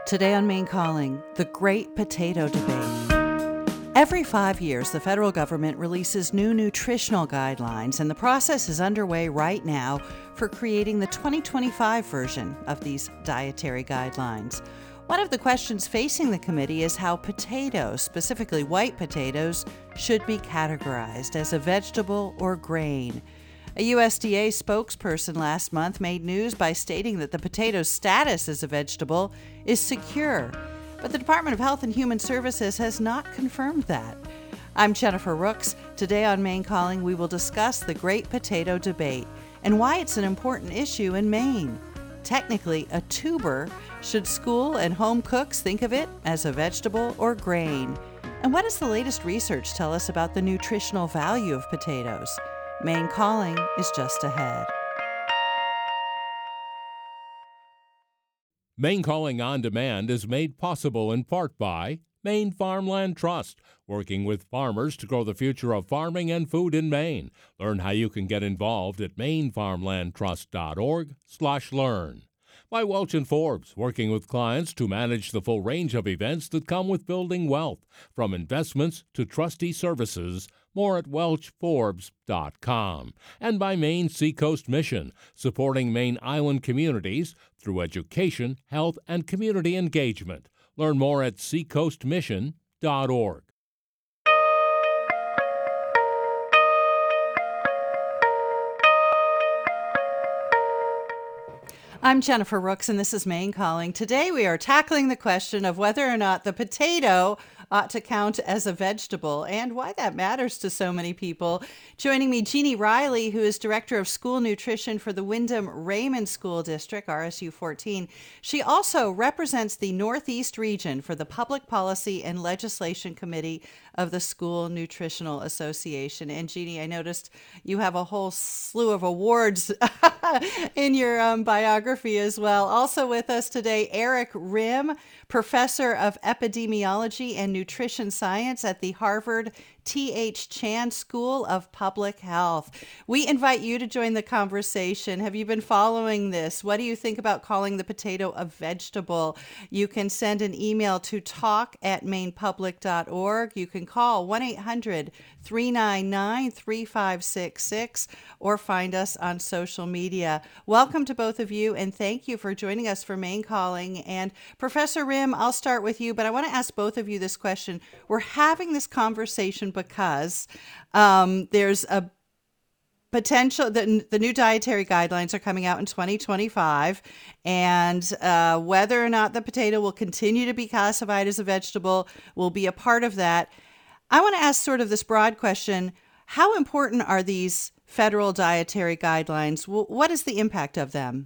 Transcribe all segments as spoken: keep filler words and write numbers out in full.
Today on Maine Calling, the Great Potato Debate. Every five years, the federal government releases new nutritional guidelines, and the process is underway right now for creating the twenty twenty-five version of these dietary guidelines. One of the questions facing the committee is how potatoes, specifically white potatoes, should be categorized as a vegetable or grain. A U S D A spokesperson last month made news by stating that the potato's status as a vegetable is secure, but the Department of Health and Human Services has not confirmed that. I'm Jennifer Rooks. Today on Maine Calling, we will discuss the Great Potato Debate and why it's an important issue in Maine. Technically, a tuber, should school and home cooks think of it as a vegetable or grain? And what does the latest research tell us about the nutritional value of potatoes? Maine Calling is just ahead. Maine Calling On Demand is made possible in part by Maine Farmland Trust, working with farmers to grow the future of farming and food in Maine. Learn how you can get involved at mainfarmlandtrust.org slash learn. By Welch and Forbes, working with clients to manage the full range of events that come with building wealth, from investments to trustee services. More at welch forbes dot com. And by Maine Seacoast Mission, supporting Maine island communities through education, health, and community engagement. Learn more at seacoast mission dot org. I'm Jennifer Rooks, and this is Maine Calling. Today we are tackling the question of whether or not the potato ought to count as a vegetable and why that matters to so many people. Joining me, Jeannie Riley, who is Director of School Nutrition for the Windham-Raymond School District, R S U fourteen. She also represents the Northeast region for the Public Policy and Legislation Committee of the School Nutritional Association. And Jeannie, I noticed you have a whole slew of awards in your um, biography as well. Also with us today, Eric Rimm, Professor of Epidemiology and Nutrition Science at the Harvard T H Chan School of Public Health. We invite you to join the conversation. Have you been following this? What do you think about calling the potato a vegetable? You can send an email to talk at maine public dot org. You can call one eight hundred three nine nine three five six six or find us on social media. Welcome to both of you, and thank you for joining us for Maine Calling. And Professor Rimm, I'll start with you, but I want to ask both of you this question. We're having this conversation because um, there's a potential, the, the new dietary guidelines are coming out in twenty twenty-five, and uh, whether or not the potato will continue to be classified as a vegetable will be a part of that. I want to ask sort of this broad question. How important are these federal dietary guidelines? What is the impact of them?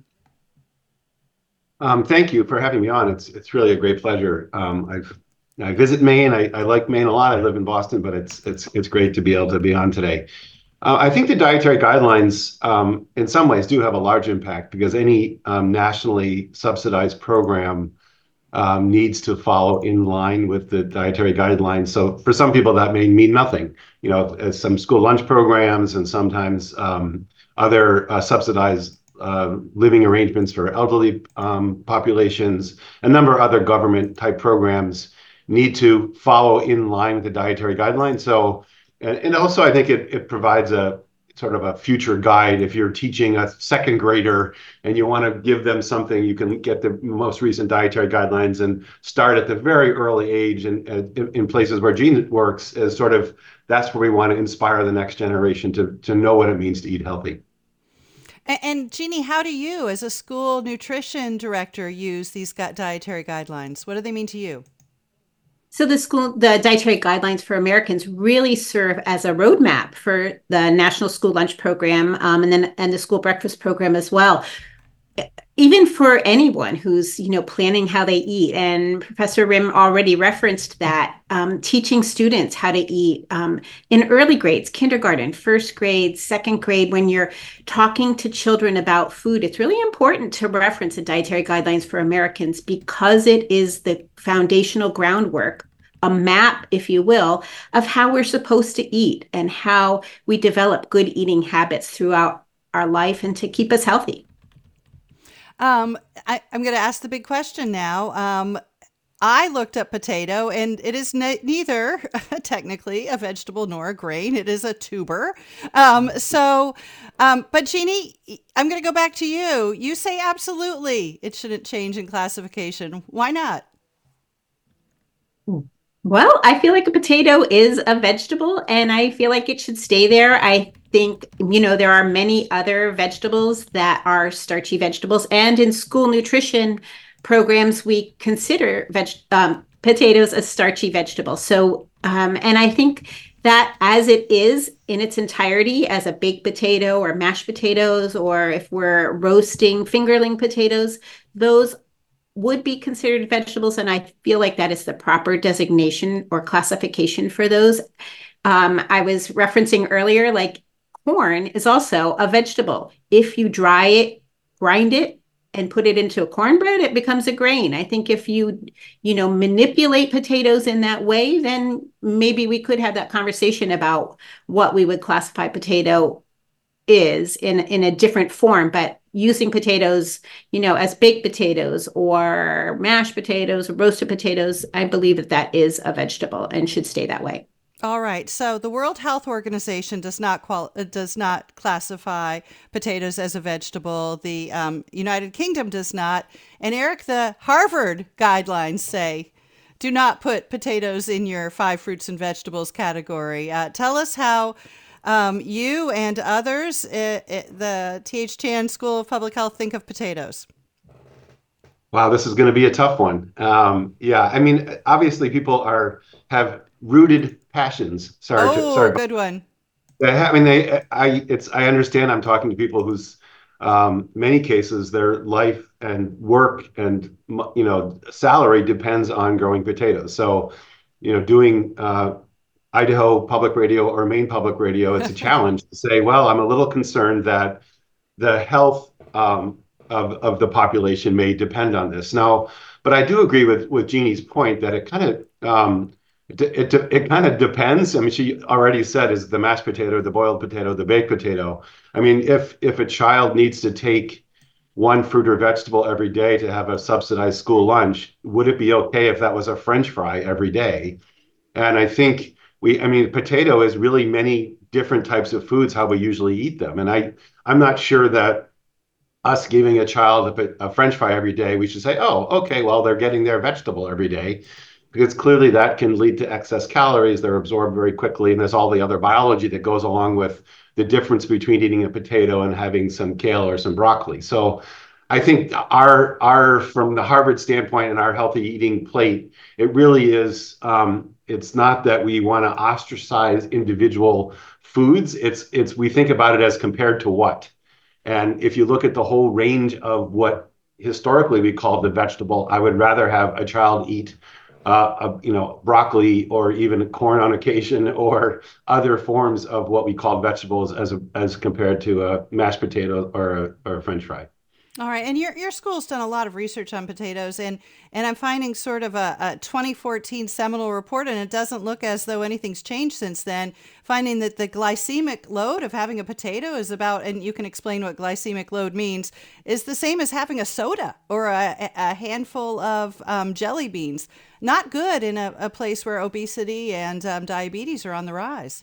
Um, thank you for having me on. It's it's really a great pleasure. Um, I've I visit Maine. I, I like Maine a lot. I live in Boston, but it's it's it's great to be able to be on today. Uh, I think the dietary guidelines, um, in some ways, do have a large impact because any um, nationally subsidized program um, needs to follow in line with the dietary guidelines. So for some people, that may mean nothing. You know, as some school lunch programs and sometimes um, other uh, subsidized uh, living arrangements for elderly um, populations, a number of other government type programs need to follow in line with the dietary guidelines. So, and, and also I think it, it provides a sort of a future guide. If you're teaching a second grader and you want to give them something, you can get the most recent dietary guidelines and start at the very early age. And in, in places where Jean works, as sort of, that's where we want to inspire the next generation to, to know what it means to eat healthy. And, and Jeannie, how do you, as a school nutrition director, use these dietary guidelines? What do they mean to you? So the school, the dietary guidelines for Americans really serve as a roadmap for the National School Lunch Program um, and then and the school breakfast program as well. Even for anyone who's, you know, planning how they eat. And Professor Rimm already referenced that, um, teaching students how to eat um, in early grades, kindergarten, first grade, second grade, when you're talking to children about food, it's really important to reference the dietary guidelines for Americans because it is the foundational groundwork, a map, if you will, of how we're supposed to eat and how we develop good eating habits throughout our life and to keep us healthy. Um, I, I'm going to ask the big question now. Um, I looked up potato, and it is ne- neither technically a vegetable nor a grain. It is a tuber. Um, so, um, but Jeannie, I'm going to go back to you. You say absolutely it shouldn't change in classification. Why not? Well, I feel like a potato is a vegetable and I feel like it should stay there. I think, you know, there are many other vegetables that are starchy vegetables. And in school nutrition programs, we consider veg um, potatoes a starchy vegetable. So, um, and I think that as it is in its entirety, as a baked potato or mashed potatoes, or if we're roasting fingerling potatoes, those would be considered vegetables. And I feel like that is the proper designation or classification for those. Um, I was referencing earlier, like corn is also a vegetable. If you dry it, grind it, and put it into a cornbread, it becomes a grain. I think if you, you know, manipulate potatoes in that way, then maybe we could have that conversation about what we would classify potato is in in a different form. But using potatoes, you know, as baked potatoes or mashed potatoes or roasted potatoes, I believe that that is a vegetable and should stay that way. All right. So the World Health Organization does not qual- uh, does not classify potatoes as a vegetable. The um, United Kingdom does not. And Eric, the Harvard guidelines say do not put potatoes in your five fruits and vegetables category. Uh, tell us how um, you and others at, at the T H Chan School of Public Health think of potatoes. Wow, this is going to be a tough one. Um, yeah, I mean, obviously, people are have rooted passions. Sorry, to, Oh, sorry. good one. They ha- I mean, they. I. It's. I understand. I'm talking to people whose, um, many cases, their life and work and you know salary depends on growing potatoes. So, you know, doing uh, Idaho Public Radio or Maine Public Radio, it's a challenge to say, well, I'm a little concerned that the health um, of of the population may depend on this. Now, but I do agree with with Jeannie's point that it kind of um, it it, it kind of depends. I mean, she already said is the mashed potato, the boiled potato, the baked potato. I mean, if if a child needs to take one fruit or vegetable every day to have a subsidized school lunch, would it be okay if that was a French fry every day? And I think we, I mean, potato is really many different types of foods, how we usually eat them. And I, I'm not sure that us giving a child a, a French fry every day, we should say, oh, okay, well, they're getting their vegetable every day. Because clearly that can lead to excess calories. They're absorbed very quickly. And there's all the other biology that goes along with the difference between eating a potato and having some kale or some broccoli. So I think our, our from the Harvard standpoint and our healthy eating plate, it really is, um, it's not that we want to ostracize individual foods. It's, it's, we think about it as compared to what. And if you look at the whole range of what historically we called the vegetable, I would rather have a child eat Uh, uh, you know, broccoli or even corn on occasion or other forms of what we call vegetables as a, as compared to a mashed potato or a, or a French fry. All right, and your your school's done a lot of research on potatoes, and and I'm finding sort of a, a twenty fourteen seminal report, and it doesn't look as though anything's changed since then. Finding that the glycemic load of having a potato is about, and you can explain what glycemic load means, is the same as having a soda or a, a handful of um, jelly beans. Not good in a, a place where obesity and um, diabetes are on the rise.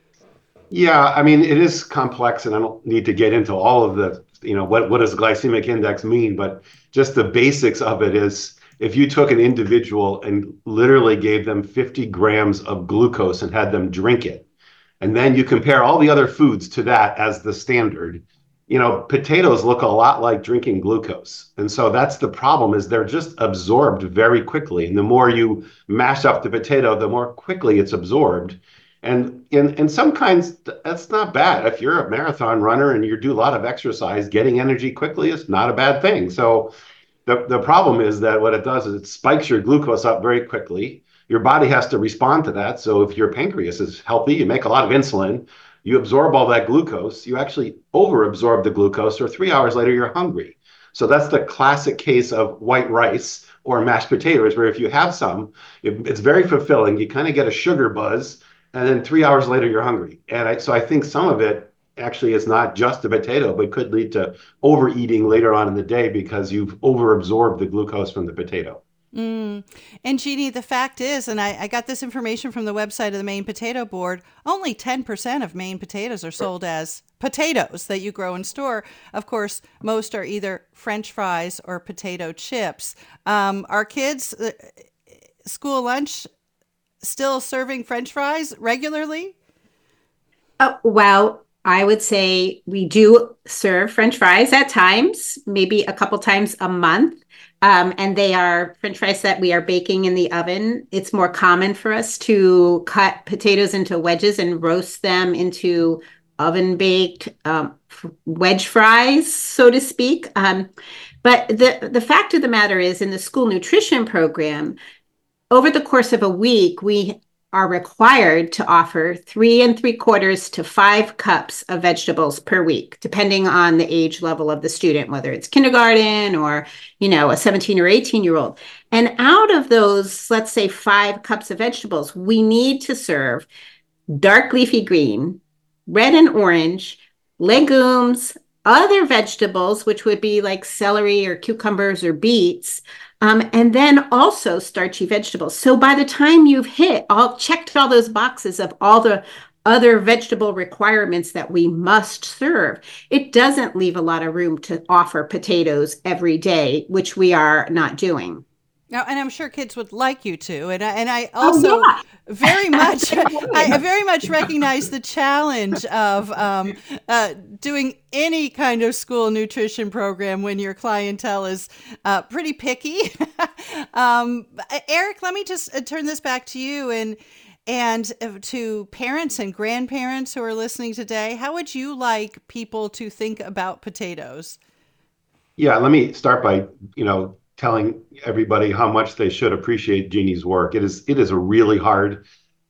Yeah, I mean, it is complex, and I don't need to get into all of the, you know, what, what does glycemic index mean? But just the basics of it is if you took an individual and literally gave them fifty grams of glucose and had them drink it, and then you compare all the other foods to that as the standard, you know, potatoes look a lot like drinking glucose. And so that's the problem is they're just absorbed very quickly. And the more you mash up the potato, the more quickly it's absorbed. And in, in some kinds, that's not bad. If you're a marathon runner and you do a lot of exercise, getting energy quickly is not a bad thing. So the, the problem is that what it does is it spikes your glucose up very quickly. Your body has to respond to that. So if your pancreas is healthy, you make a lot of insulin, you absorb all that glucose, you actually overabsorb the glucose, or three hours later, you're hungry. So that's the classic case of white rice or mashed potatoes, where if you have some, it, it's very fulfilling. You kind of get a sugar buzz, and then three hours later, you're hungry. And I, so I think some of it actually is not just a potato, but could lead to overeating later on in the day because you've overabsorbed the glucose from the potato. Mm. And Jeannie, the fact is, and I, I got this information from the website of the Maine Potato Board, only ten percent of Maine potatoes are sold as potatoes that you grow and store. Of course, most are either French fries or potato chips. Um, are kids, uh, school lunch, still serving French fries regularly? Oh, well, I would say we do serve French fries at times, maybe a couple times a month. Um, and they are French fries that we are baking in the oven. It's more common for us to cut potatoes into wedges and roast them into oven baked um, wedge fries, so to speak. Um, but the, the fact of the matter is, in the school nutrition program, over the course of a week, we are required to offer three and three quarters to five cups of vegetables per week, depending on the age level of the student, whether it's kindergarten or, you know, a seventeen or eighteen year old. And out of those, let's say five cups of vegetables, we need to serve dark leafy green, red and orange, legumes, other vegetables, which would be like celery or cucumbers or beets, Um, and then also starchy vegetables. So by the time you've hit all checked all those boxes of all the other vegetable requirements that we must serve, it doesn't leave a lot of room to offer potatoes every day, which we are not doing. Now, and I'm sure kids would like you to, and I, and I also Oh, yeah. very much, I very much recognize the challenge of um, uh, doing any kind of school nutrition program when your clientele is uh, pretty picky. um, Eric, let me just turn this back to you and and to parents and grandparents who are listening today. How would you like people to think about potatoes? Yeah, let me start by, you know, telling everybody how much they should appreciate Jeannie's work. It is it is really hard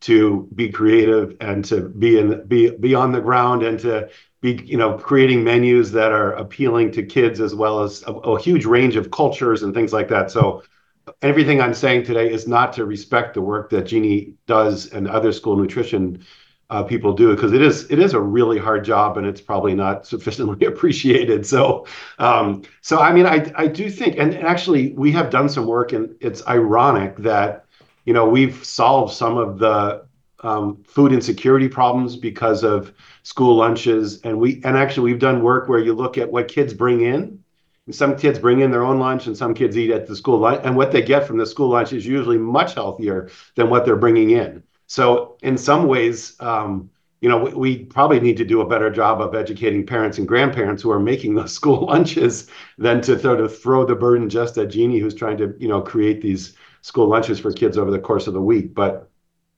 to be creative and to be in be be on the ground and to be, you know, creating menus that are appealing to kids as well as a, a huge range of cultures and things like that. So everything I'm saying today is not to respect the work that Jeannie does and other school nutrition Uh, people do, because it is it is a really hard job and it's probably not sufficiently appreciated. So, um, so I mean, I I do think, and actually we have done some work, and it's ironic that, you know, we've solved some of the um, food insecurity problems because of school lunches, and we and actually we've done work where you look at what kids bring in. And some kids bring in their own lunch, and some kids eat at the school lunch, and what they get from the school lunch is usually much healthier than what they're bringing in. So in some ways, um, you know, we, we probably need to do a better job of educating parents and grandparents who are making those school lunches than to sort of throw the burden just at Jeannie, who's trying to, you know, create these school lunches for kids over the course of the week. But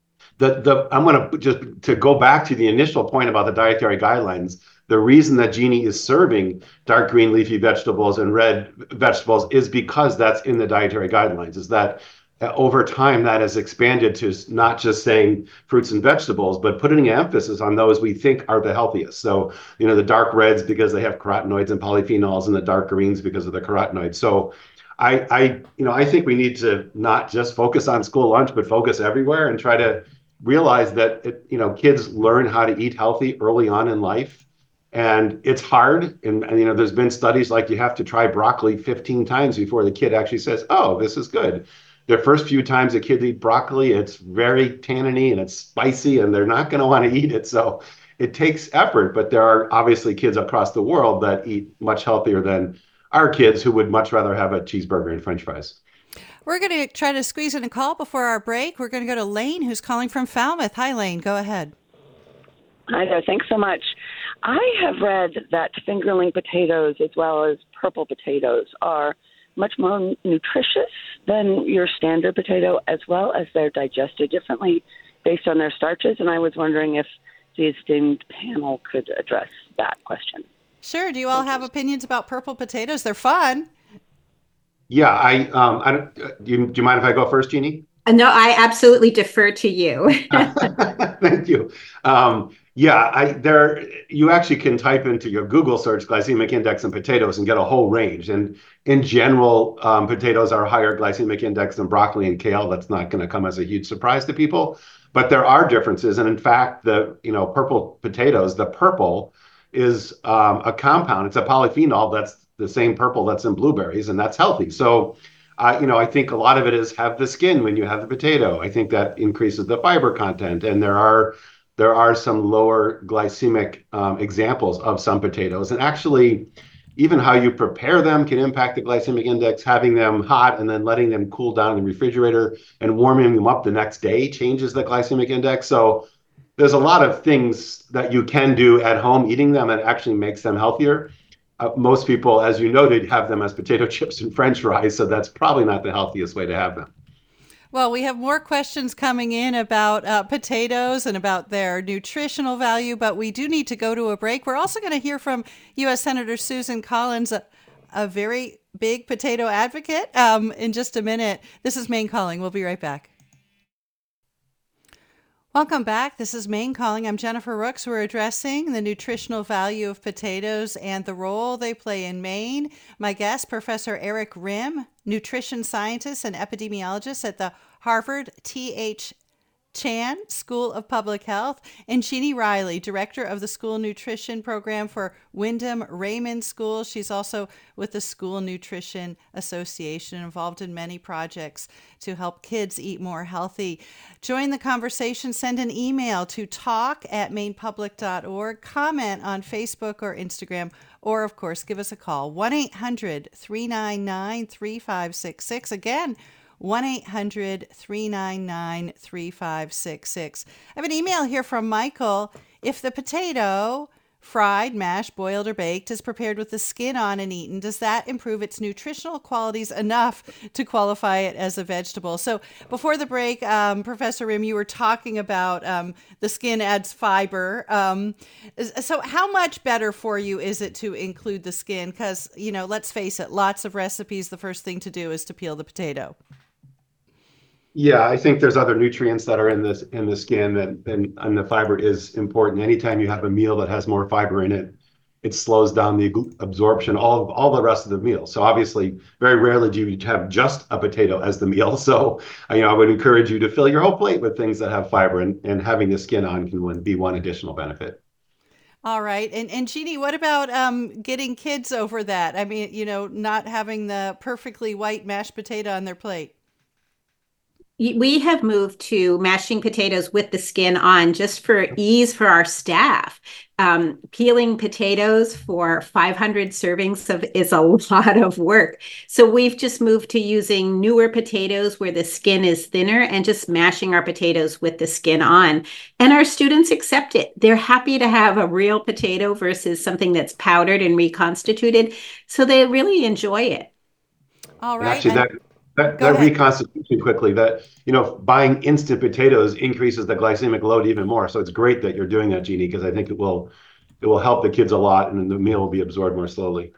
the the I'm going to just to go back to the initial point about the dietary guidelines. The reason that Jeannie is serving dark green leafy vegetables and red vegetables is because that's in the dietary guidelines. Is that Uh, over time, that has expanded to not just saying fruits and vegetables, but putting emphasis on those we think are the healthiest. So, you know, the dark reds because they have carotenoids and polyphenols, and the dark greens because of the carotenoids. So I, I, you know, I think we need to not just focus on school lunch, but focus everywhere and try to realize that, it, you know, kids learn how to eat healthy early on in life. And it's hard. And, and, you know, there's been studies like you have to try broccoli fifteen times before the kid actually says, oh, this is good. The first few times a kid eat broccoli, it's very tanniny and it's spicy, and they're not going to want to eat it. So it takes effort, but there are obviously kids across the world that eat much healthier than our kids who would much rather have a cheeseburger and French fries. We're going to try to squeeze in a call before our break. We're going to go to Lane, who's calling from Falmouth. Hi, Lane. Go ahead. Hi there. Thanks so much. I have read that fingerling potatoes as well as purple potatoes are much more nutritious than your standard potato, as well as they're digested differently based on their starches. And I was wondering if the esteemed panel could address that question. Sure. Do you all have opinions about purple potatoes? They're fun. Yeah, I, um, I don't, do you, do you mind if I go first, Jeannie? No, I absolutely defer to you. Thank you. Um, yeah, I there you actually can type into your Google search glycemic index and potatoes and get a whole range. And in general, um, potatoes are higher glycemic index than broccoli and kale. That's not going to come as a huge surprise to people, but there are differences. And in fact, the you know purple potatoes, the purple is um, a compound. It's a polyphenol that's the same purple that's in blueberries, and that's healthy. So, uh, you know, I think a lot of it is have the skin when you have the potato. I think that increases the fiber content, and there are there are some lower glycemic um, examples of some potatoes, and actually, even how you prepare them can impact the glycemic index. Having them hot and then letting them cool down in the refrigerator and warming them up the next day changes the glycemic index. So there's a lot of things that you can do at home eating them that actually makes them healthier. Uh, most people, as you noted, have them as potato chips and French fries, so that's probably not the healthiest way to have them. Well, we have more questions coming in about uh, potatoes and about their nutritional value, but we do need to go to a break. We're also going to hear from U S Senator Susan Collins, a, a very big potato advocate, um, in just a minute. This is Maine Calling. We'll be right back. Welcome back. This is Maine Calling. I'm Jennifer Rooks. We're addressing the nutritional value of potatoes and the role they play in Maine. My guest, Professor Eric Rimm, nutrition scientist and epidemiologist at the Harvard T H Chan School of Public Health, and Jeannie Riley, director of the school nutrition program for Wyndham Raymond School. She's also with the School Nutrition Association, involved in many projects to help kids eat more healthy. Join the conversation. Send an email to talk at maine public dot org. Comment on Facebook or Instagram, or of course, give us a call, one eight hundred three nine nine three five six six. Again, one eight hundred three nine nine three five six six. I have an email here from Michael. If the potato, fried, mashed, boiled, or baked, is prepared with the skin on and eaten, does that improve its nutritional qualities enough to qualify it as a vegetable? So before the break, um, Professor Rimm, you were talking about um, the skin adds fiber. Um, so how much better for you is it to include the skin? Because, you know, let's face it, lots of recipes, the first thing to do is to peel the potato. Yeah, I think there's other nutrients that are in this in the skin, and, and and the fiber is important. Anytime you have a meal that has more fiber in it, it slows down the absorption all of all the rest of the meal. So obviously, very rarely do you have just a potato as the meal. So you know, I would encourage you to fill your whole plate with things that have fiber, and, and having the skin on can be one additional benefit. All right. And and Jeannie, what about um, getting kids over that? I mean, you know, not having the perfectly white mashed potato on their plate. We have moved to mashing potatoes with the skin on just for ease for our staff. Um, peeling potatoes for five hundred servings of is a lot of work. So we've just moved to using newer potatoes where the skin is thinner and just mashing our potatoes with the skin on. And our students accept it. They're happy to have a real potato versus something that's powdered and reconstituted. So they really enjoy it. All right. Actually, that That, that reconstitution quickly, that, you know, buying instant potatoes increases the glycemic load even more. So it's great that you're doing that, Jeannie, because I think it will it will help the kids a lot, and the meal will be absorbed more slowly.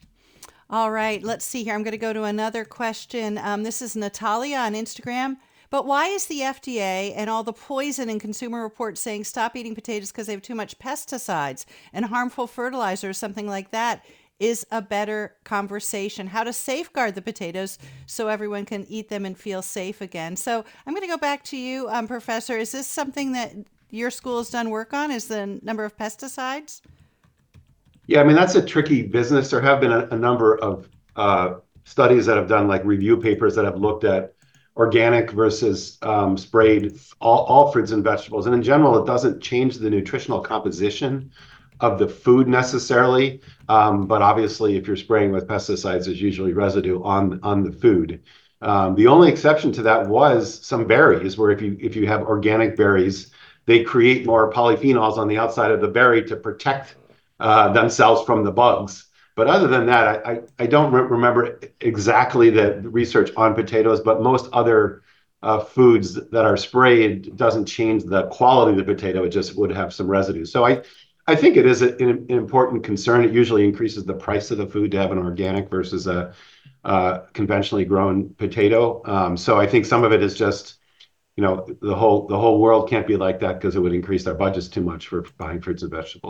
All right, let's see here. I'm going to go to another question. Um, this is Natalia on Instagram. But why is the F D A and all the poison in Consumer Reports saying stop eating potatoes because they have too much pesticides and harmful fertilizers, something like that? Is a better conversation, how to safeguard the potatoes so everyone can eat them and feel safe again. So I'm going to go back to you, um, Professor. Is this something that your school has done work on, is the number of pesticides? Yeah, I mean, that's a tricky business. There have been a, a number of uh, studies that have done like review papers that have looked at organic versus um, sprayed, all, all fruits and vegetables. And in general, it doesn't change the nutritional composition of the food necessarily, um, but obviously if you're spraying with pesticides, there's usually residue on on the food. Um, the only exception to that was some berries, where if you if you have organic berries, they create more polyphenols on the outside of the berry to protect uh, themselves from the bugs. But other than that, I, I, I don't re- remember exactly the research on potatoes, but most other uh, foods that are sprayed doesn't change the quality of the potato. It just would have some residue. So I I think it is a, an important concern. It usually increases the price of the food to have an organic versus a uh, conventionally grown potato. Um, so I think some of it is just, you know, the whole the whole world can't be like that because it would increase our budgets too much for buying fruits and vegetables.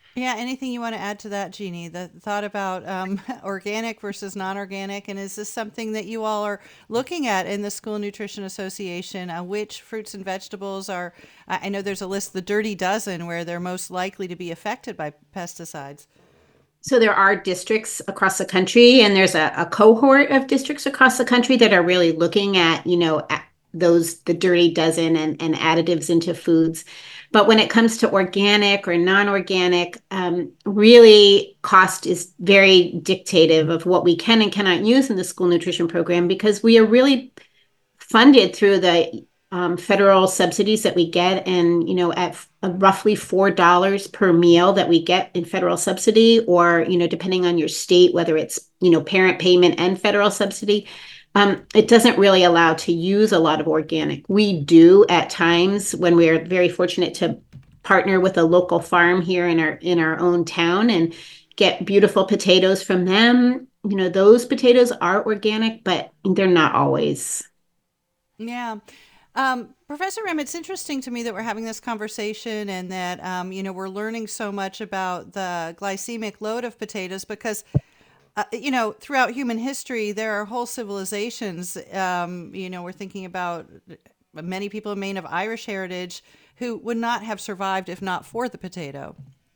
Yeah, anything you want to add to that, Jeannie? The thought about um, organic versus non-organic, and is this something that you all are looking at in the School Nutrition Association? Uh, which fruits and vegetables are? I I know there's a list, the Dirty Dozen, where they're most likely to be affected by pesticides. So there are districts across the country, and there's a, a cohort of districts across the country that are really looking at, you know, at those the dirty dozen and, and additives into foods. But when it comes to organic or non-organic, um, really cost is very dictative of what we can and cannot use in the school nutrition program, because we are really funded through the um, federal subsidies that we get, and you know, at f- roughly four dollars per meal that we get in federal subsidy, or you know, depending on your state, whether it's you know parent payment and federal subsidy, um, it doesn't really allow to use a lot of organic. We do at times when we are very fortunate to partner with a local farm here in our in our own town and get beautiful potatoes from them. You know, those potatoes are organic, but they're not always. Yeah. Um, Professor Rim, it's interesting to me that we're having this conversation and that, um, you know, we're learning so much about the glycemic load of potatoes because, uh, you know, throughout human history, there are whole civilizations. Um, you know, we're thinking about many people in Maine of Irish heritage who would not have survived if not for the potato.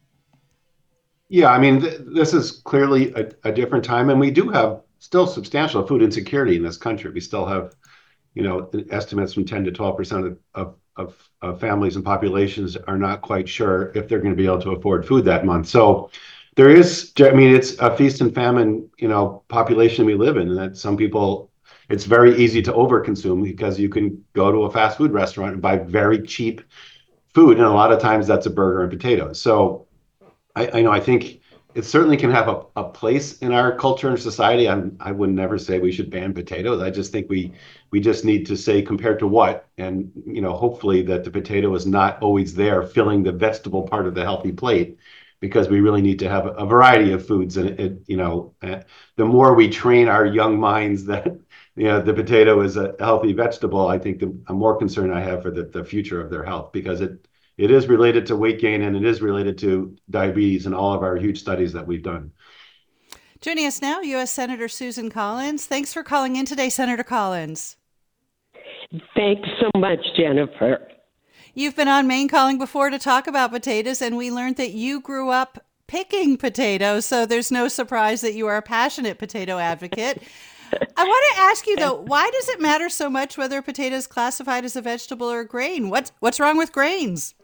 Yeah, I mean, th this is clearly a, a different time, and we do have still substantial food insecurity in this country. We still have, you know, estimates from ten to twelve percent of, of, of, of families and populations are not quite sure if they're going to be able to afford food that month. So there is, I mean, it's a feast and famine, you know, population we live in, and that some people, it's very easy to overconsume because you can go to a fast food restaurant and buy very cheap food, and a lot of times that's a burger and potatoes. So I, I know I think it certainly can have a, a place in our culture and society. I'm, I would never say we should ban potatoes. I just think we we just need to say compared to what, and you know, hopefully that the potato is not always there filling the vegetable part of the healthy plate, because we really need to have a variety of foods. And it, it you know, uh, the more we train our young minds that you know the potato is a healthy vegetable, I think the more concern I have for the, the future of their health, because it it is related to weight gain and it is related to diabetes and all of our huge studies that we've done. Joining us now, U S Senator Susan Collins. Thanks for calling in today, Senator Collins. Thanks so much, Jennifer. You've been on Maine Calling before to talk about potatoes, and we learned that you grew up picking potatoes, so there's no surprise that you are a passionate potato advocate. I want to ask you, though, why does it matter so much whether a potato is classified as a vegetable or a grain? What's, what's wrong with grains?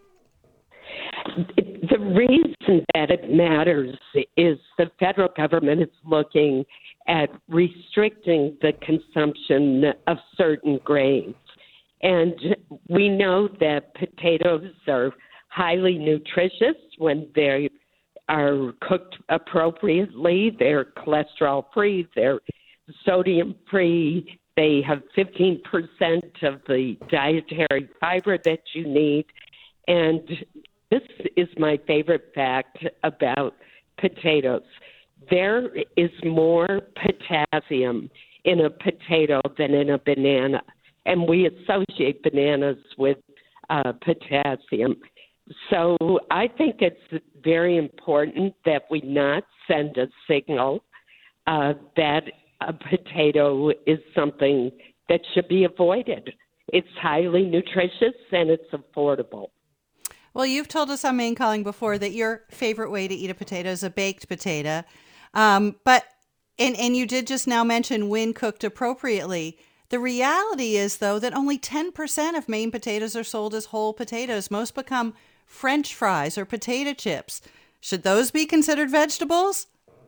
The reason that it matters is the federal government is looking at restricting the consumption of certain grains. And we know that potatoes are highly nutritious when they are cooked appropriately. They're cholesterol-free, they're sodium-free, they have fifteen percent of the dietary fiber that you need. And this is my favorite fact about potatoes. There is more potassium in a potato than in a banana, and we associate bananas with uh, potassium. So I think it's very important that we not send a signal uh, that a potato is something that should be avoided. It's highly nutritious and it's affordable. Well, you've told us on Maine Calling before that your favorite way to eat a potato is a baked potato. Um, but, and, and you did just now mention when cooked appropriately. The reality is, though, that only ten percent of Maine potatoes are sold as whole potatoes. Most become French fries or potato chips. Should those be considered vegetables?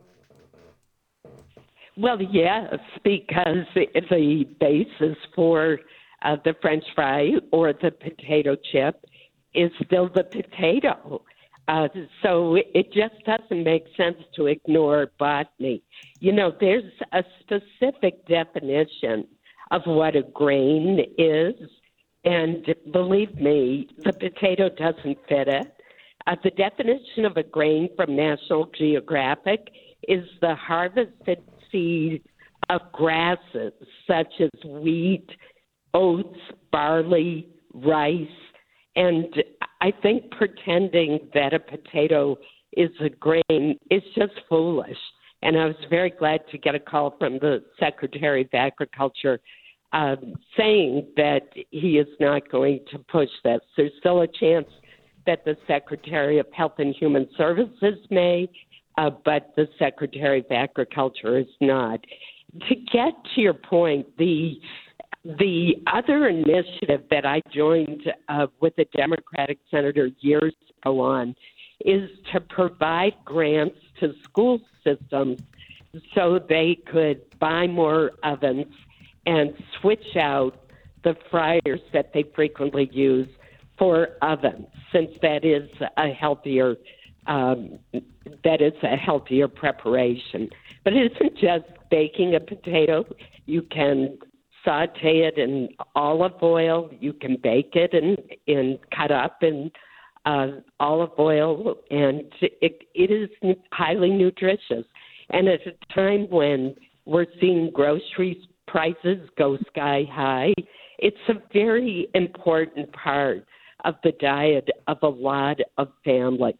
Well, yes, because the basis for uh, the French fry or the potato chip is still the potato. Uh, so it just doesn't make sense to ignore botany. You know, there's a specific definition of what a grain is, and believe me, the potato doesn't fit it. Uh, the definition of a grain from National Geographic is the harvested seed of grasses such as wheat, oats, barley, rice. And I think pretending that a potato is a grain is just foolish. And I was very glad to get a call from the Secretary of Agriculture um, saying that he is not going to push this. There's still a chance that the Secretary of Health and Human Services may, uh, but the Secretary of Agriculture is not. To get to your point, the the other initiative that I joined uh, with a Democratic senator years ago on is to provide grants to school systems so they could buy more ovens and switch out the fryers that they frequently use for ovens, since that is a healthier um, that is a healthier preparation. But it isn't just baking a potato. You can saute it in olive oil. You can bake it and, and cut up in uh, olive oil, and it, it is highly nutritious. And at a time when we're seeing grocery prices go sky high, it's a very important part of the diet of a lot of families.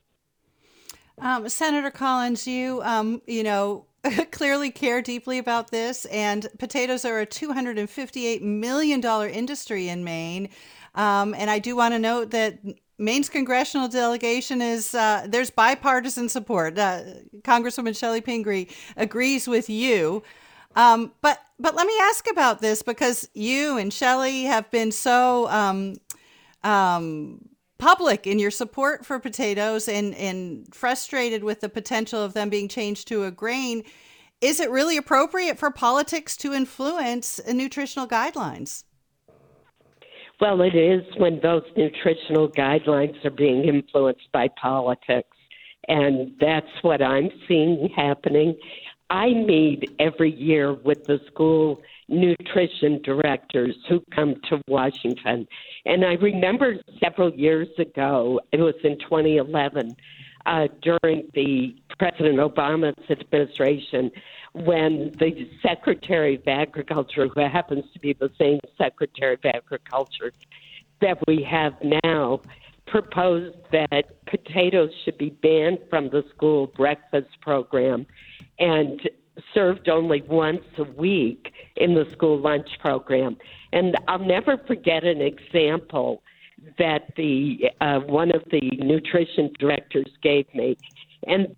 Um, Senator Collins, you, um, you know, clearly care deeply about this, and potatoes are a two hundred fifty-eight million dollars industry in Maine. Um, and I do want to note that Maine's congressional delegation is, uh, there's bipartisan support. Uh, Congresswoman Shelley Pingree agrees with you. Um, but but let me ask about this, because you and Shelley have been so um, um, public in your support for potatoes and, and frustrated with the potential of them being changed to a grain. Is it really appropriate for politics to influence nutritional guidelines? Well, it is when those nutritional guidelines are being influenced by politics, and that's what I'm seeing happening. I meet every year with the school nutrition directors who come to Washington, and I remember several years ago, it was in twenty eleven, uh, during the President Obama's administration, when the Secretary of Agriculture, who happens to be the same Secretary of Agriculture that we have now, proposed that potatoes should be banned from the school breakfast program and served only once a week in the school lunch program. And I'll never forget an example that the uh, one of the nutrition directors gave me. And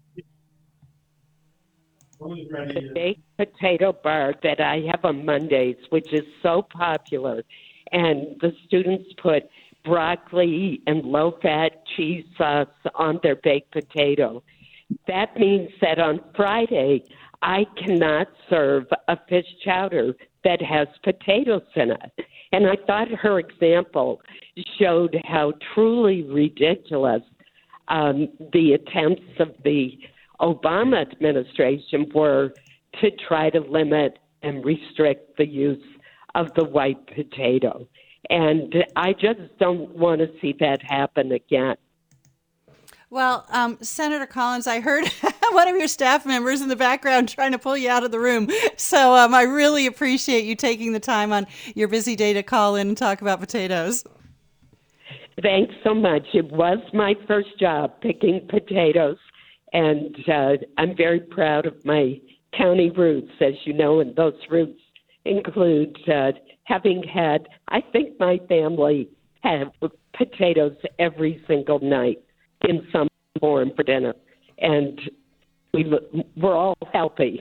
the baked potato bar that I have on Mondays, which is so popular, and the students put broccoli and low-fat cheese sauce on their baked potato. That means that on Friday, I cannot serve a fish chowder that has potatoes in it. And I thought her example showed how truly ridiculous um, the attempts of the Obama administration were to try to limit and restrict the use of the white potato. And I just don't want to see that happen again. Well, um, Senator Collins, I heard one of your staff members in the background trying to pull you out of the room. So um, I really appreciate you taking the time on your busy day to call in and talk about potatoes. Thanks so much. It was my first job, picking potatoes. And uh, I'm very proud of my county roots, as you know, and those roots include uh, having had, I think my family had potatoes every single night in some form for dinner. And we, we're all healthy.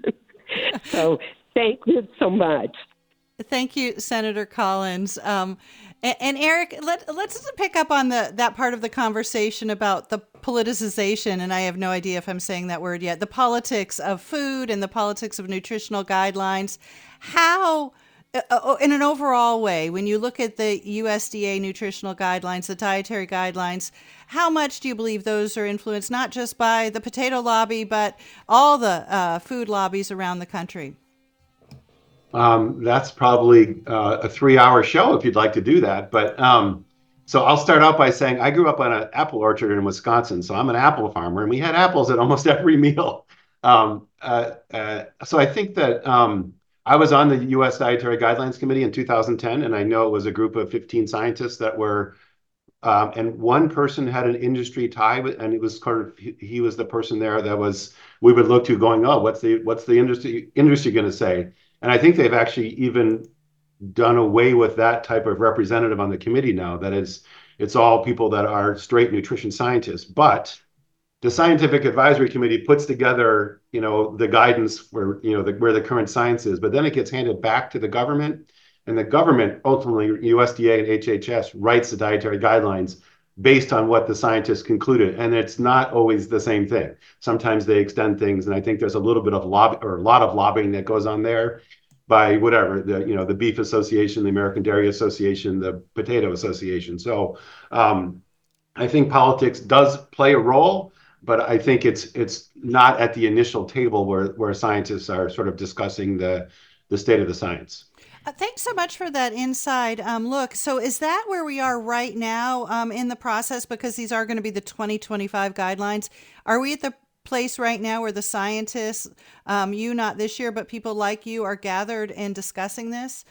So thank you so much. Thank you, Senator Collins. Um, and, and Eric, let, let's pick up on the that part of the conversation about the politicization, and I have no idea if I'm saying that word yet, the politics of food and the politics of nutritional guidelines. How, uh, in an overall way, when you look at the U S D A nutritional guidelines, the dietary guidelines, how much do you believe those are influenced not just by the potato lobby, but all the uh, food lobbies around the country? Um, that's probably uh, a three-hour show if you'd like to do that. But um, so I'll start out by saying I grew up on an apple orchard in Wisconsin, so I'm an apple farmer, and we had apples at almost every meal. Um, uh, uh, so I think that um, I was on the U S Dietary Guidelines Committee in two thousand ten, and I know it was a group of fifteen scientists that were Um, and one person had an industry tie, with, and it was kind of he, he was the person there that was we would look to, going, oh, what's the what's the industry industry going to say? And I think they've actually even done away with that type of representative on the committee now. That is, it's all people that are straight nutrition scientists. But the scientific advisory committee puts together, you know, the guidance where, you know, the, where the current science is, but then it gets handed back to the government, and the government, ultimately U S D A and H H S, writes the dietary guidelines based on what the scientists concluded. And it's not always the same thing. Sometimes they extend things, and I think there's a little bit of lobby, or a lot of lobbying that goes on there by whatever, the, you know, the Beef Association, the American Dairy Association, the Potato Association. So um, I think politics does play a role, but I think it's it's not at the initial table where where scientists are sort of discussing the the state of the science. Uh, thanks so much for that inside um, look. So is that where we are right now um, in the process? Because these are going to be the twenty twenty-five guidelines. Are we at the place right now where the scientists, um, you not this year, but people like you, are gathered and discussing this?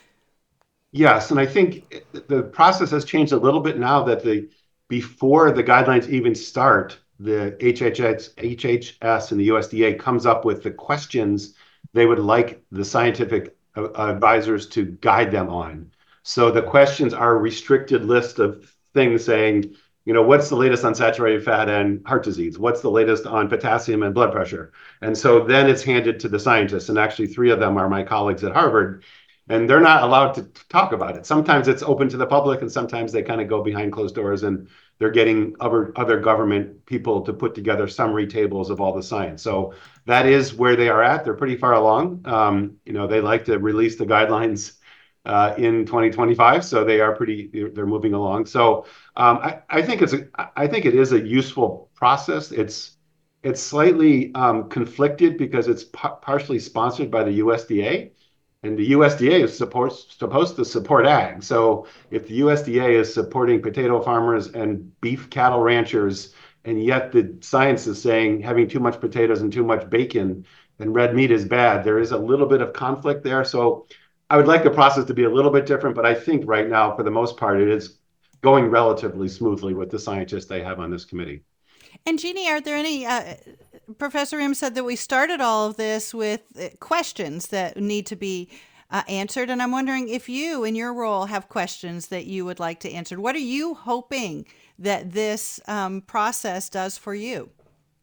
Yes, and I think the process has changed a little bit now that the before the guidelines even start, the H H S, H H S and the U S D A comes up with the questions they would like the scientific uh, advisors to guide them on. So the questions are a restricted list of things saying, you know, what's the latest on saturated fat and heart disease? What's the latest on potassium and blood pressure? And so then it's handed to the scientists, and actually three of them are my colleagues at Harvard, and they're not allowed to talk about it. Sometimes it's open to the public, and sometimes they kind of go behind closed doors, and they're getting other other government people to put together summary tables of all the science. So that is where they are at. They're pretty far along. Um, you know, they like to release the guidelines uh, in twenty twenty-five, so they are pretty. They're moving along. So um, I, I think it's a. I think it is a useful process. It's it's slightly um, conflicted because it's par- partially sponsored by the U S D A. And the U S D A is support, supposed to support ag. So if the U S D A is supporting potato farmers and beef cattle ranchers, and yet the science is saying having too much potatoes and too much bacon and red meat is bad, there is a little bit of conflict there. So I would like the process to be a little bit different, but I think right now, for the most part, it is going relatively smoothly with the scientists they have on this committee. And Jeannie, are there any, uh, Professor Im said that we started all of this with questions that need to be uh, answered. And I'm wondering if you, in your role, have questions that you would like to answer. What are you hoping that this um, process does for you?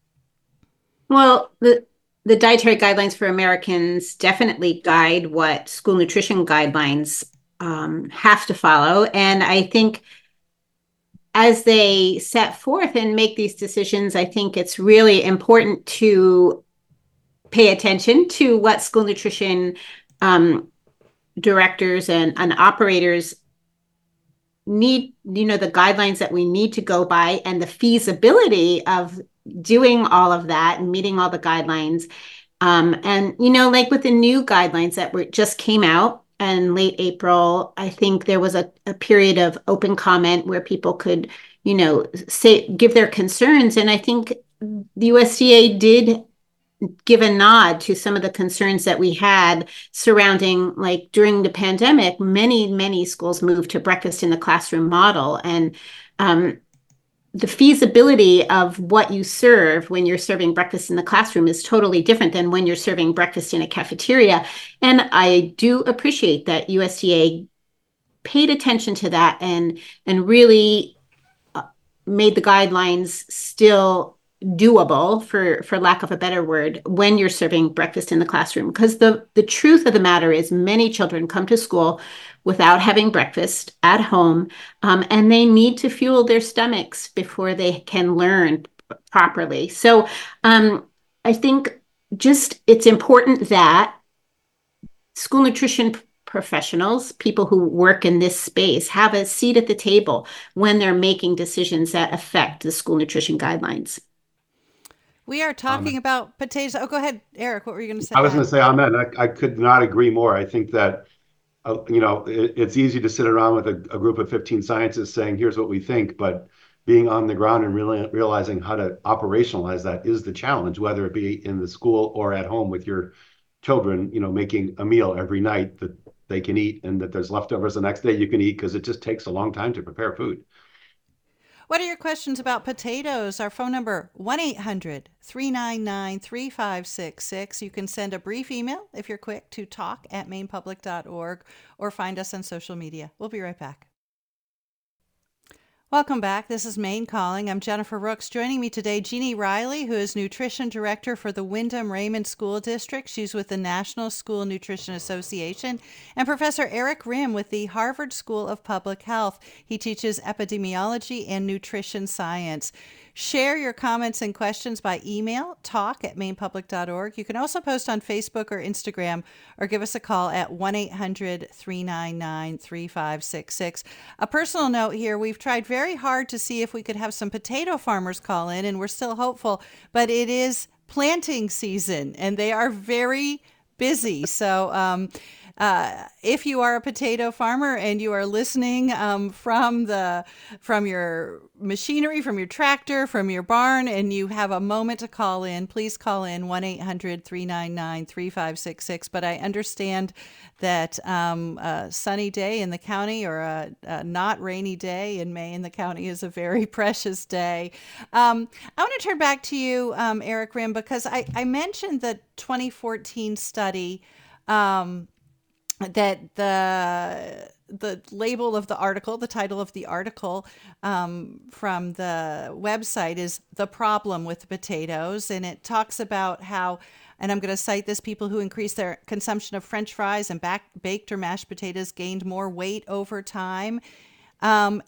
Well, the the dietary guidelines for Americans definitely guide what school nutrition guidelines um, have to follow. And I think as they set forth and make these decisions, I think it's really important to pay attention to what school nutrition um, directors and, and operators need, you know, the guidelines that we need to go by, and the feasibility of doing all of that and meeting all the guidelines. Um, and, you know, like with the new guidelines that were just came out in late April, I think there was a, a period of open comment where people could, you know, say, give their concerns. And I think the U S D A did give a nod to some of the concerns that we had surrounding, like during the pandemic, many, many schools moved to breakfast in the classroom model. And um, the feasibility of what you serve when you're serving breakfast in the classroom is totally different than when you're serving breakfast in a cafeteria. And I do appreciate that U S D A paid attention to that and, and really uh, made the guidelines still doable, for for lack of a better word, when you're serving breakfast in the classroom. Because the the truth of the matter is, many children come to school without having breakfast at home, um, and they need to fuel their stomachs before they can learn properly. So um, I think just it's important that school nutrition professionals, people who work in this space, have a seat at the table when they're making decisions that affect the school nutrition guidelines. We are talking um, about potatoes. Oh, go ahead, Eric. What were you going to say? I was going to say, Amen. I, I could not agree more. I think that, uh, you know, it, it's easy to sit around with a, a group of fifteen scientists saying, here's what we think, but being on the ground and really realizing how to operationalize that is the challenge, whether it be in the school or at home with your children, you know, making a meal every night that they can eat, and that there's leftovers the next day you can eat, because it just takes a long time to prepare food. What are your questions about potatoes? Our phone number, one eight hundred three nine nine three five six six. You can send a brief email, if you're quick, to talk at maine public dot org or find us on social media. We'll be right back. Welcome back. This is Maine Calling. I'm Jennifer Rooks. Joining me today, Jeannie Riley, who is Nutrition Director for the Windham-Raymond School District. She's with the National School Nutrition Association. And Professor Eric Rimm with the Harvard School of Public Health. He teaches epidemiology and nutrition science. Share your comments and questions by email, talk at maine public dot org. You can also post on Facebook or Instagram or give us a call at one eight hundred three nine nine three five six six. A personal note here, we've tried very hard to see if we could have some potato farmers call in, and we're still hopeful, but it is planting season and they are very busy. So um, uh, if you are a potato farmer and you are listening um, from the from your machinery, from your tractor, from your barn, and you have a moment to call in, please call in one eight hundred three nine nine three five six six. But I understand that um, a sunny day in the county or a, a not rainy day in May in the county is a very precious day. Um, I want to turn back to you, um, Eric Rimm, because I, I mentioned the twenty fourteen study um, that the the label of the article, the title of the article um, from the website is The Problem with Potatoes. And it talks about how, and I'm going to cite this, people who increased their consumption of French fries and back, baked or mashed potatoes gained more weight over time. Um,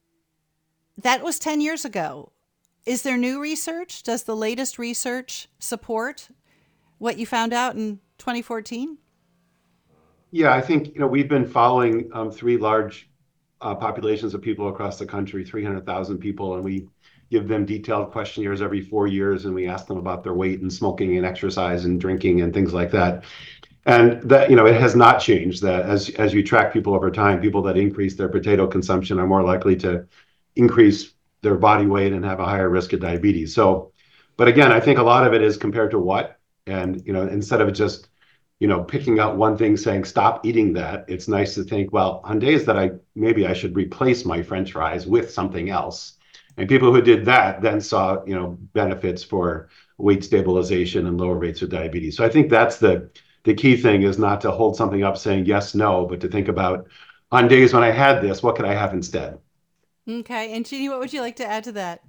that was ten years ago. Is there new research? Does the latest research support what you found out in twenty fourteen? Yeah, I think, you know, we've been following um, three large uh, populations of people across the country, three hundred thousand people, and we give them detailed questionnaires every four years, and we ask them about their weight and smoking and exercise and drinking and things like that. And that, you know, it has not changed that as as you track people over time, people that increase their potato consumption are more likely to increase their body weight and have a higher risk of diabetes. So, but again, I think a lot of it is compared to what, and, you know, instead of just, you know, picking out one thing, saying, stop eating that, it's nice to think, well, on days that I, maybe I should replace my French fries with something else. And people who did that then saw, you know, benefits for weight stabilization and lower rates of diabetes. So I think that's the, the key thing, is not to hold something up saying yes, no, but to think about, on days when I had this, what could I have instead? Okay. And Jeannie, what would you like to add to that?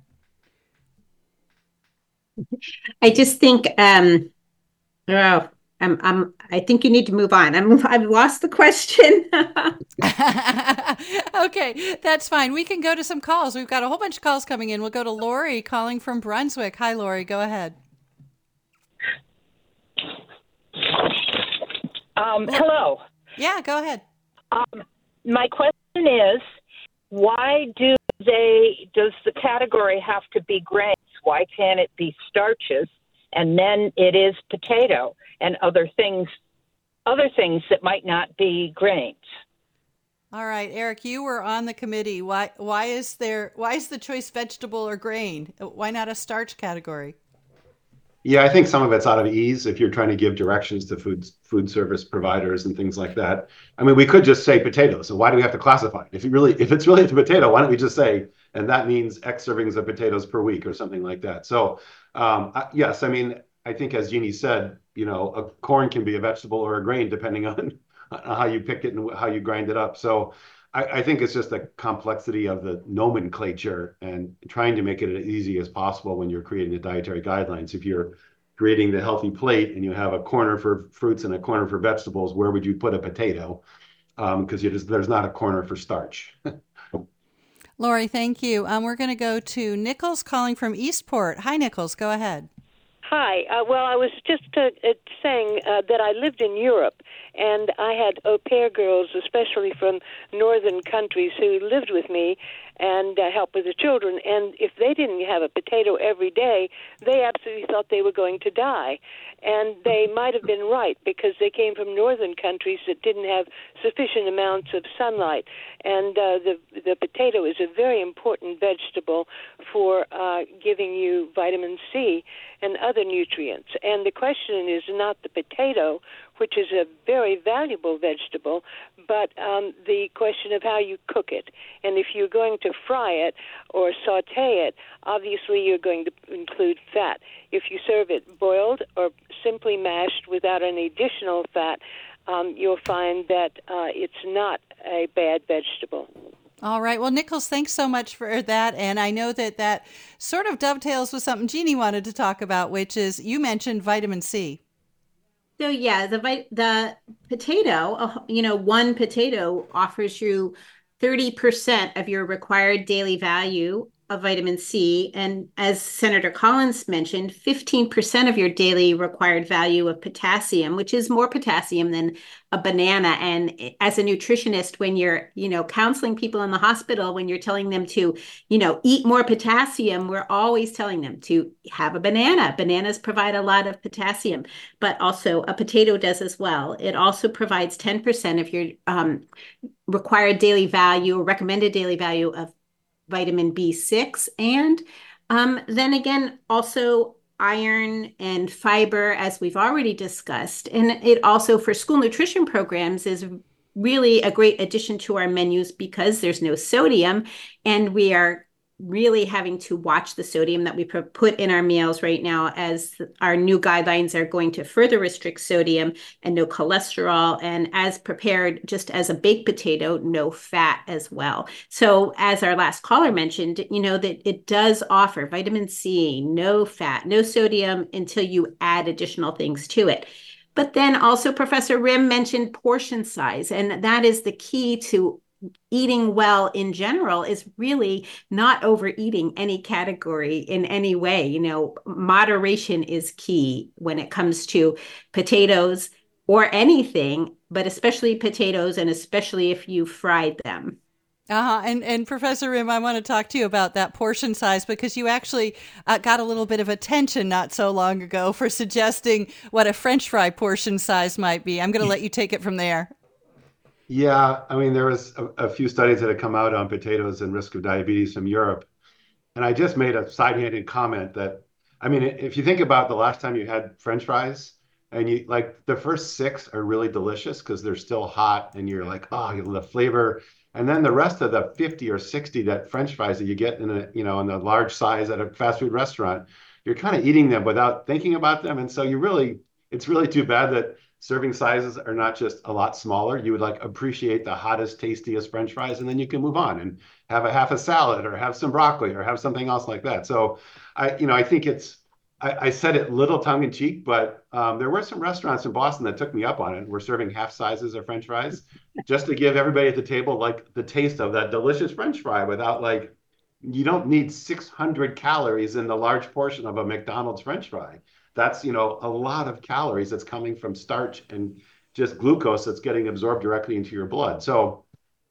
I just think, um, oh, I'm, I'm, I think you need to move on. I'm, I've lost the question. Okay, that's fine. We can go to some calls. We've got a whole bunch of calls coming in. We'll go to Lori calling from Brunswick. Hi, Lori. Go ahead. Um, hello. Yeah, go ahead. Um, my question is, why do they, does the category have to be grains? Why can't it be starches? And then it is potato and other things, other things that might not be grains. All right, Eric, you were on the committee. Why why is there why is the choice vegetable or grain? Why not a starch category? Yeah, I think some of it's out of ease if you're trying to give directions to food food service providers and things like that. I mean, we could just say potatoes. So why do we have to classify it? If it really, if it's really a potato, why don't we just say, and that means X servings of potatoes per week or something like that. So um, yes, I mean, I think as Jeannie said, you know, a corn can be a vegetable or a grain depending on how you pick it and how you grind it up. So I, I think it's just the complexity of the nomenclature and trying to make it as easy as possible when you're creating the dietary guidelines. If you're creating the healthy plate and you have a corner for fruits and a corner for vegetables, where would you put a potato? Because um, there's not a corner for starch. Lori, thank you. Um, we're going to go to Nichols calling from Eastport. Hi, Nichols. Go ahead. Hi. Uh, well, I was just uh, saying uh, that I lived in Europe, and I had au pair girls, especially from northern countries, who lived with me and uh, helped with the children. And if they didn't have a potato every day, they absolutely thought they were going to die. And they might have been right, because they came from northern countries that didn't have sufficient amounts of sunlight. And uh, the the potato is a very important vegetable for uh, giving you vitamin C. and other nutrients. And the question is not the potato, which is a very valuable vegetable, but um, the question of how you cook it. And if you're going to fry it or saute it, obviously you're going to include fat. If you serve it boiled or simply mashed without any additional fat, um, you'll find that uh, it's not a bad vegetable. All right. Well, Nichols, thanks so much for that. And I know that that sort of dovetails with something Jeannie wanted to talk about, which is you mentioned vitamin C. So yeah, the vit- the potato, uh, you know, one potato offers you thirty percent of your required daily value of vitamin C. And as Senator Collins mentioned, fifteen percent of your daily required value of potassium, which is more potassium than a banana. And as a nutritionist, when you're, you know, counseling people in the hospital, when you're telling them to, you know, eat more potassium, we're always telling them to have a banana. Bananas provide a lot of potassium, but also a potato does as well. It also provides ten percent of your um, required daily value or recommended daily value of vitamin B six. And um, then again, also iron and fiber, as we've already discussed. And it also, for school nutrition programs, is really a great addition to our menus because there's no sodium, and we are really having to watch the sodium that we put in our meals right now, as our new guidelines are going to further restrict sodium and no cholesterol, and as prepared just as a baked potato, no fat as well. So as our last caller mentioned, you know, that it does offer vitamin C, no fat, no sodium until you add additional things to it. But then also Professor Rim mentioned portion size, and that is the key to eating well in general, is really not overeating any category in any way. You know, moderation is key when it comes to potatoes or anything, but especially potatoes, and especially if you fried them. Uh-huh. And, and Professor Rim, I want to talk to you about that portion size, because you actually uh, got a little bit of attention not so long ago for suggesting what a French fry portion size might be. I'm going to let you take it from there. Yeah, I mean, there was a, a few studies that had come out on potatoes and risk of diabetes from Europe. And I just made a side-handed comment that, I mean, if you think about the last time you had French fries, and you like the first six are really delicious because they're still hot and you're like, oh, the flavor. And then the rest of the fifty or sixty that French fries that you get in a, you know, in the large size at a fast food restaurant, you're kind of eating them without thinking about them. And so you really, it's really too bad that serving sizes are not just a lot smaller. You would like appreciate the hottest, tastiest French fries, and then you can move on and have a half a salad or have some broccoli or have something else like that. So I, you know, I think it's, I, I said it little tongue in cheek, but um, there were some restaurants in Boston that took me up on it. We're serving half sizes of French fries just to give everybody at the table like the taste of that delicious French fry without like, you don't need six hundred calories in the large portion of a McDonald's French fry. That's, you know, a lot of calories that's coming from starch and just glucose that's getting absorbed directly into your blood. So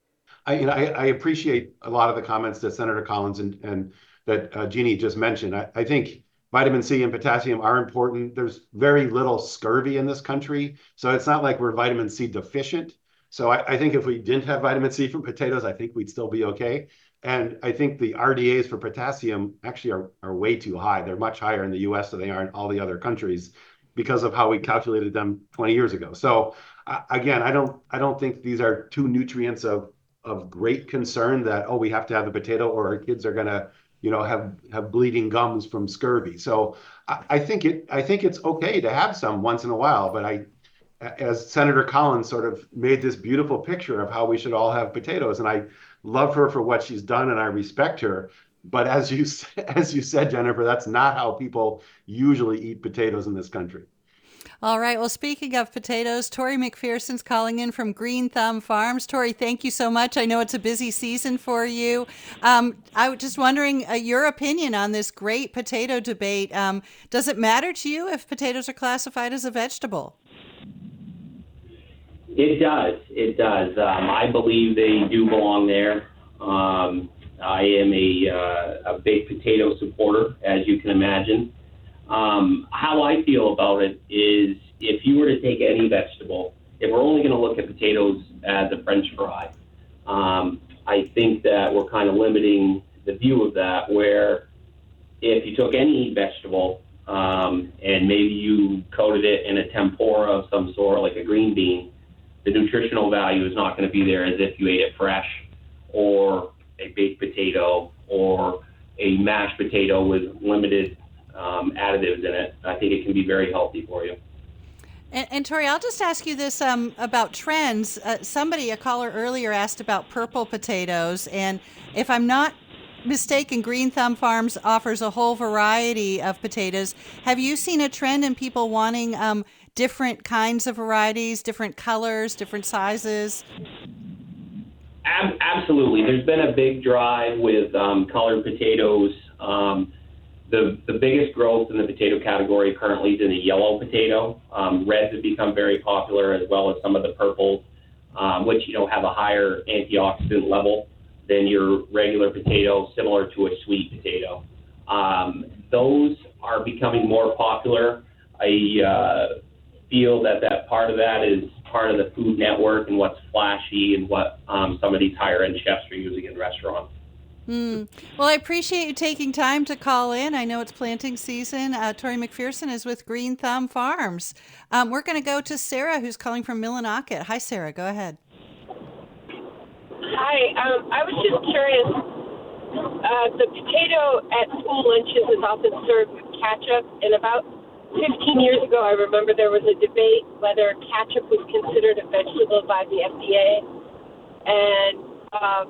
I, you know, I, I appreciate a lot of the comments that Senator Collins and, and that uh, Jeannie just mentioned. I, I think vitamin C and potassium are important. There's very little scurvy in this country, so it's not like we're vitamin C deficient. So I, I think if we didn't have vitamin C from potatoes, I think we'd still be okay. And I think the R D As for potassium actually are, are way too high. They're much higher in the U S than they are in all the other countries because of how we calculated them twenty years ago. So uh, again, I don't I don't think these are two nutrients of of great concern that, oh, we have to have a potato or our kids are gonna, you know, have have bleeding gums from scurvy. So I, I think it I think it's okay to have some once in a while, but I as Senator Collins sort of made this beautiful picture of how we should all have potatoes, and I love her for what she's done and I respect her. But as you as you said, Jennifer, that's not how people usually eat potatoes in this country. All right. Well, speaking of potatoes, Tori McPherson's calling in from Green Thumb Farms. Tori, thank you so much. I know it's a busy season for you. Um, I was just wondering uh, your opinion on this great potato debate. Um, does it matter to you if potatoes are classified as a vegetable? It does. It does. Um, I believe they do belong there. Um, I am a, uh, a big potato supporter, as you can imagine. Um, how I feel about it is if you were to take any vegetable, if we're only going to look at potatoes as a French fry, um, I think that we're kind of limiting the view of that, where if you took any vegetable, um, and maybe you coated it in a tempura of some sort, like a green bean, the nutritional value is not going to be there as if you ate it fresh, or a baked potato, or a mashed potato with limited um, additives in it. I think it can be very healthy for you. And, and Tori, I'll just ask you this um, about trends. Uh, somebody, a caller earlier, asked about purple potatoes, and if I'm not mistaken, Green Thumb Farms offers a whole variety of potatoes. Have you seen a trend in people wanting um, different kinds of varieties, different colors, different sizes? Ab- absolutely. There's been a big drive with um, colored potatoes. Um, the the biggest growth in the potato category currently is in the yellow potato. Um, reds have become very popular, as well as some of the purples, um, which you know have a higher antioxidant level than your regular potato, similar to a sweet potato. Um, those are becoming more popular. I uh, feel that that part of that is part of the Food Network and what's flashy and what um, some of these higher end chefs are using in restaurants. Mm. Well, I appreciate you taking time to call in. I know it's planting season. Uh, Tori McPherson is with Green Thumb Farms. Um, we're going to go to Sarah, who's calling from Millinocket. Hi, Sarah. Go ahead. Hi. Um, I was just curious. Uh, the potato at school lunches is often served with ketchup, and about fifteen years ago, I remember there was a debate whether ketchup was considered a vegetable by the F D A, and um,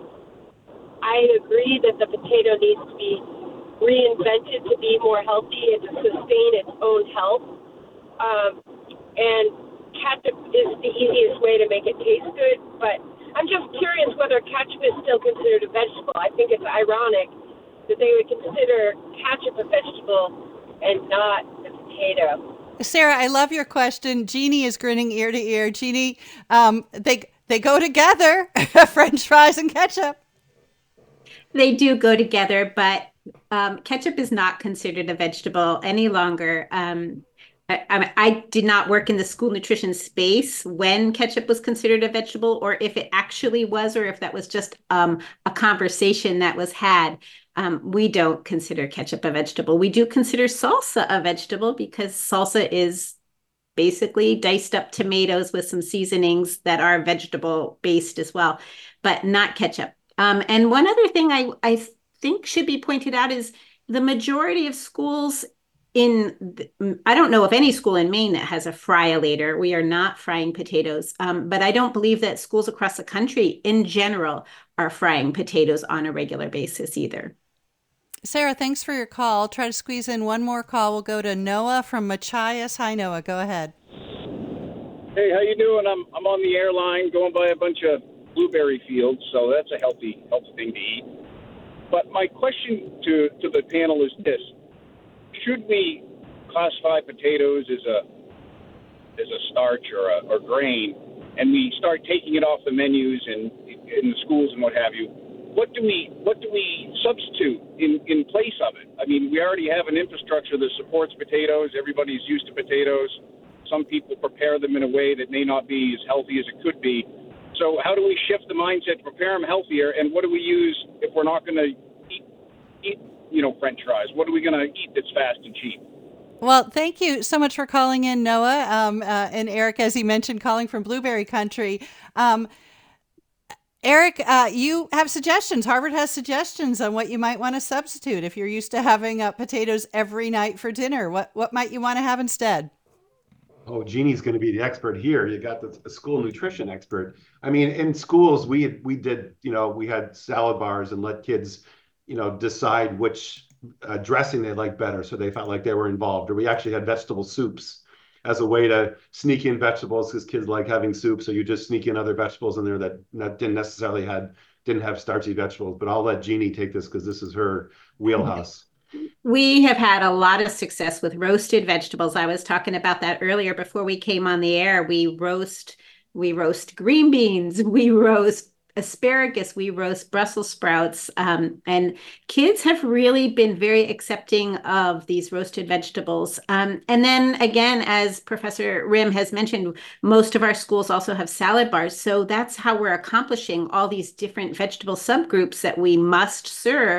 I agree that the potato needs to be reinvented to be more healthy and to sustain its own health. Um, and ketchup is the easiest way to make it taste good, but I'm just curious whether ketchup is still considered a vegetable. I think it's ironic that they would consider ketchup a vegetable and not the potato. Sarah, I love your question. Jeannie is grinning ear to ear. Jeannie, um, they they go together, French fries and ketchup. They do go together, but um, ketchup is not considered a vegetable any longer. Um, I, I, I did not work in the school nutrition space when ketchup was considered a vegetable, or if it actually was, or if that was just um, a conversation that was had. Um, we don't consider ketchup a vegetable. We do consider salsa a vegetable because salsa is basically diced up tomatoes with some seasonings that are vegetable based as well, but not ketchup. Um, and one other thing I, I think should be pointed out is the majority of schools in, the, I don't know of any school in Maine that has a fry-a-later. We are not frying potatoes, um, but I don't believe that schools across the country in general are frying potatoes on a regular basis either. Sarah, thanks for your call. I'll try to squeeze in one more call. We'll go to Noah from Machias. Hi, Noah. Go ahead. Hey, how you doing? I'm I'm on the airline going by a bunch of blueberry fields, so that's a healthy healthy thing to eat. But my question to, to the panel is this: should we classify potatoes as a as a starch or a or grain, and we start taking it off the menus and in the schools and what have you? What do we what do we substitute in, in place of it? I mean, we already have an infrastructure that supports potatoes. Everybody's used to potatoes. Some people prepare them in a way that may not be as healthy as it could be. So how do we shift the mindset to prepare them healthier? And what do we use if we're not going to eat, eat, you know, French fries? What are we going to eat that's fast and cheap? Well, thank you so much for calling in, Noah. Um, uh, and Eric, as he mentioned, calling from Blueberry Country. Um, Eric, uh, you have suggestions. Harvard has suggestions on what you might want to substitute if you're used to having uh, potatoes every night for dinner. What what might you want to have instead? Oh, Jeannie's going to be the expert here. You got the, the school nutrition expert. I mean, in schools, we had, we did, you know, we had salad bars and let kids, you know, decide which uh, dressing they liked better, so they felt like they were involved. Or we actually had vegetable soups as a way to sneak in vegetables because kids like having soup. So you just sneak in other vegetables in there that, that didn't necessarily had didn't have starchy vegetables. But I'll let Jeannie take this because this is her wheelhouse. We have had a lot of success with roasted vegetables. I was talking about that earlier before we came on the air. We roast, we roast green beans, we roast asparagus, we roast Brussels sprouts. Um, and kids have really been very accepting of these roasted vegetables. Um, and then again, as Professor Rim has mentioned, most of our schools also have salad bars. So that's how we're accomplishing all these different vegetable subgroups that we must serve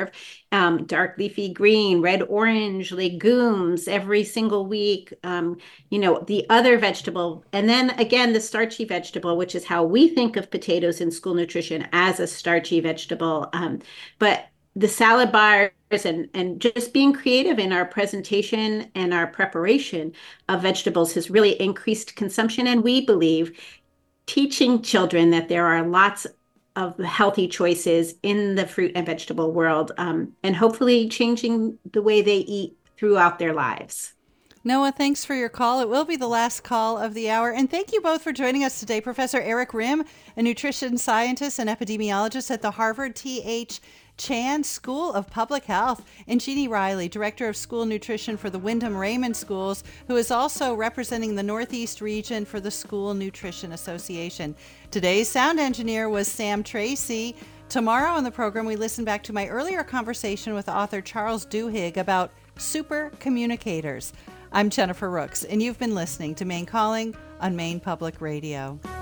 um, dark leafy green, red orange, legumes every single week, um, you know, the other vegetable. And then again, the starchy vegetable, which is how we think of potatoes in school nutrition, as a starchy vegetable. Um, but the salad bars and, and just being creative in our presentation and our preparation of vegetables has really increased consumption. And we believe teaching children that there are lots of healthy choices in the fruit and vegetable world, um, and hopefully changing the way they eat throughout their lives. Noah, thanks for your call. It will be the last call of the hour. And thank you both for joining us today. Professor Eric Rimm, a nutrition scientist and epidemiologist at the Harvard T H Chan School of Public Health, and Jeannie Riley, Director of School Nutrition for the Wyndham Raymond Schools, who is also representing the Northeast region for the School Nutrition Association. Today's sound engineer was Sam Tracy. Tomorrow on the program, we listen back to my earlier conversation with author Charles Duhigg about super communicators. I'm Jennifer Rooks, and you've been listening to Maine Calling on Maine Public Radio.